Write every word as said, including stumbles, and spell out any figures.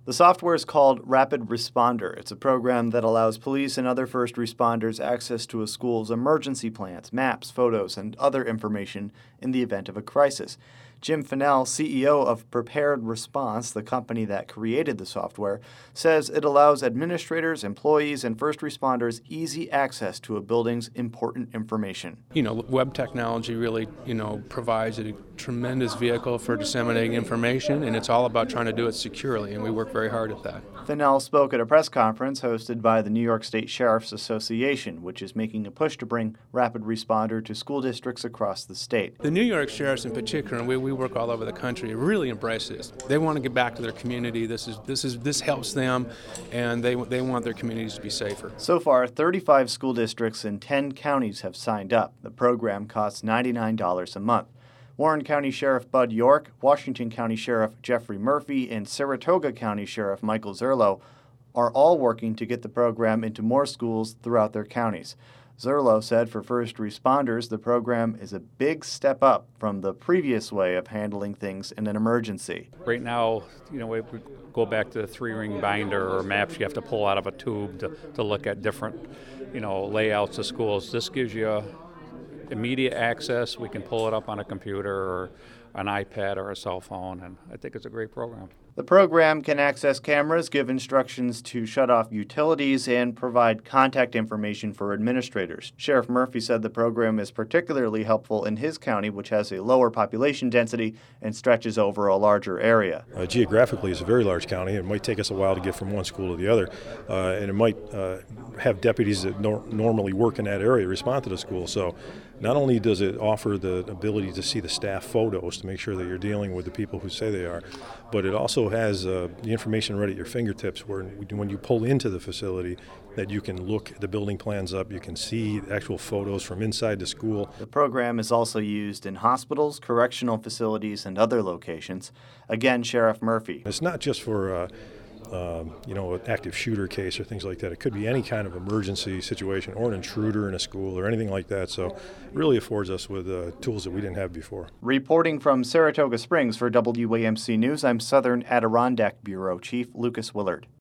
The software is called Rapid Responder. It's a program that allows police and other first responders access to a school's emergency plans, maps, photos, and other information in the event of a crisis. Jim Fennell, C E O of Prepared Response, the company that created the software, says it allows administrators, employees, and first responders easy access to a building's important information. You know, web technology really, you know, provides a tremendous vehicle for disseminating information, and it's all about trying to do it securely, and we work very hard at that. Fennell spoke at a press conference hosted by the New York State Sheriff's Association, which is making a push to bring Rapid Responder to school districts across the state. The New York Sheriffs in particular, and we, we work all over the country, really embrace this. They want to get back to their community. This is this is this helps them, and they they want their communities to be safer. So far, thirty-five school districts in ten counties have signed up. The program costs ninety-nine dollars a month. Warren County Sheriff Bud York, Washington County Sheriff Jeffrey Murphy, and Saratoga County Sheriff Michael Zerlo are all working to get the program into more schools throughout their counties. Zerlo said for first responders, the program is a big step up from the previous way of handling things in an emergency. Right now, you know, we go back to the three-ring binder or maps you have to pull out of a tube to, to look at different, you know, layouts of schools. This gives you immediate access. We can pull it up on a computer or an iPad or a cell phone, and I think it's a great program. The program can access cameras, give instructions to shut off utilities, and provide contact information for administrators. Sheriff Murphy said the program is particularly helpful in his county, which has a lower population density and stretches over a larger area. Uh, geographically, it's a very large county. It might take us a while to get from one school to the other, uh, and it might uh, have deputies that nor- normally work in that area respond to the school. So not only does it offer the ability to see the staff photos to make sure that you're dealing with the people who say they are, but it also has uh, the information right at your fingertips where when you pull into the facility that you can look the building plans up, you can see actual photos from inside the school. The program is also used in hospitals, correctional facilities, and other locations. Again, Sheriff Murphy. It's not just for uh, Um, you know, an active shooter case or things like that. It could be any kind of emergency situation or an intruder in a school or anything like that. So it really affords us with uh, tools that we didn't have before. Reporting from Saratoga Springs for W A M C News, I'm Southern Adirondack Bureau Chief Lucas Willard.